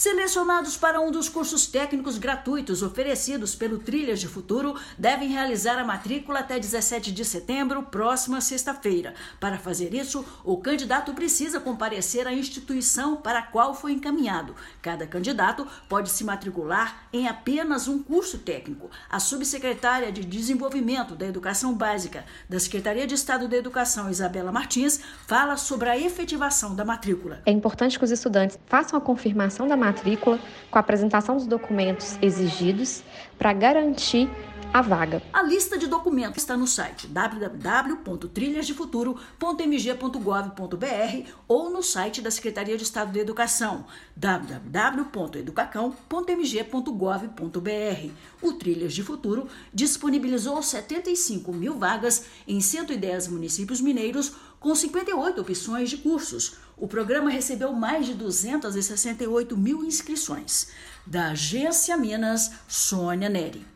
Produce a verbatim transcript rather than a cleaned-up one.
Selecionados para um dos cursos técnicos gratuitos oferecidos pelo Trilhas de Futuro devem realizar a matrícula até dezessete de setembro, próxima sexta-feira. Para fazer isso, o candidato precisa comparecer à instituição para a qual foi encaminhado. Cada candidato pode se matricular em apenas um curso técnico. A subsecretária de Desenvolvimento da Educação Básica da Secretaria de Estado da Educação, Isabela Martins, fala sobre a efetivação da matrícula. É importante que os estudantes façam a confirmação da matrícula com a apresentação dos documentos exigidos para garantir a vaga. A lista de documentos está no site w w w ponto trilhas de futuro ponto m g ponto gov ponto b r ou no site da Secretaria de Estado da Educação, w w w ponto educacão ponto m g ponto gov ponto b r. O Trilhas de Futuro disponibilizou setenta e cinco mil vagas em cento e dez municípios mineiros com cinquenta e oito opções de cursos. O programa recebeu mais de duzentas e sessenta e oito mil inscrições. Da Agência Minas, Sônia Neri.